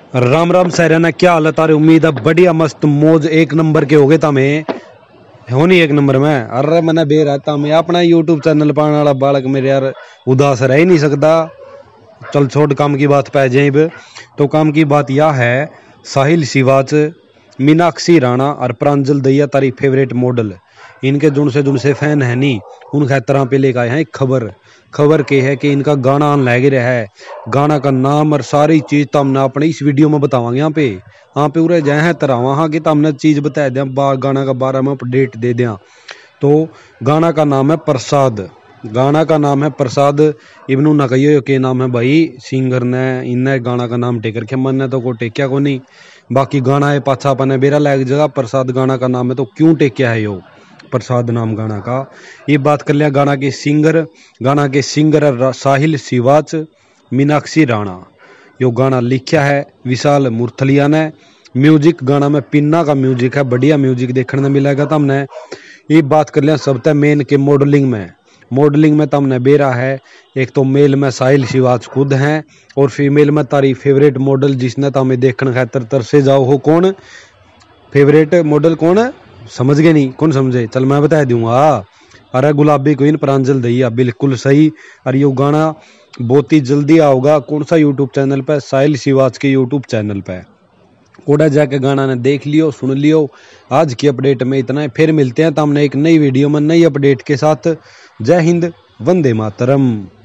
राम राम सारियाना, क्या हालत आ रही? उम्मीद है बढ़िया मस्त मौज एक नंबर के हो गए तमें हो नहीं एक नंबर में। अरे मैंने बे रहता मैं अपना यूट्यूब चैनल पाने वाला बालक मेरे यार उदास रह ही नहीं सकता। चल छोड़ काम की बात पे जाए। तो काम की बात यह है, साहिल शिवाच, मीनाक्षी राणा और प्रांजल दैया तारी फेवरेट मॉडल, इनके जुन से फैन है नहीं उन तरह पे लेकर आए हैं एक खबर। खबर के है कि इनका गाना आन लग रहा है। गाना का नाम और सारी चीज तो हमने अपने इस वीडियो में बतावांगे। यहाँ पे उरे जाए हैं तरह वहां की तो हमने चीज बता दें, गाना का बारे में अपडेट दे दें। तो गाना का नाम है प्रसाद। गाना का नाम है प्रसाद। इबनू ना कहियो के नाम है भाई, सिंगर ने इन्हें गाना का नाम टेकर के मन ने तो को टेक्या को नहीं। बाकी गाना है पाछा पने बेरा लायक जगह प्रसाद गाना का नाम है, तो क्यों टेक्या है यो प्रसाद नाम गाना का। ये बात कर लिया गाना के सिंगर साहिल शिवाच, मीनाक्षी राणा। यो गाना लिखा है विशाल मुरथलिया ने। म्यूजिक गाना में पिन्ना का म्यूजिक है, बढ़िया म्यूजिक देखने को मिलेगा तमने। ये बात कर लिया सबसे मेन के मॉडलिंग में तमने बेरा है। एक तो मेल में साहिल शिवाच खुद हैं और फीमेल में तारी फेवरेट मॉडल जिसने तमें देखने खातर तरसे जाओ हो। कौन फेवरेट मॉडल कौन है? समझ गए नहीं? कौन समझे? चल मैं बता दूंगा। अरे गुलाबी क्वीन प्रांजल दैया, बिल्कुल सही। और ये गाना बहुत ही जल्दी आओगा। कौन सा यूट्यूब चैनल पे? साहिल शिवाच के यूट्यूब चैनल पे। कोड़ा जाके गाना ने देख लियो, सुन लियो। आज की अपडेट में इतना है, फिर मिलते हैं तो हमने एक नई वीडियो में नई अपडेट के साथ। जय हिंद, वंदे मातरम।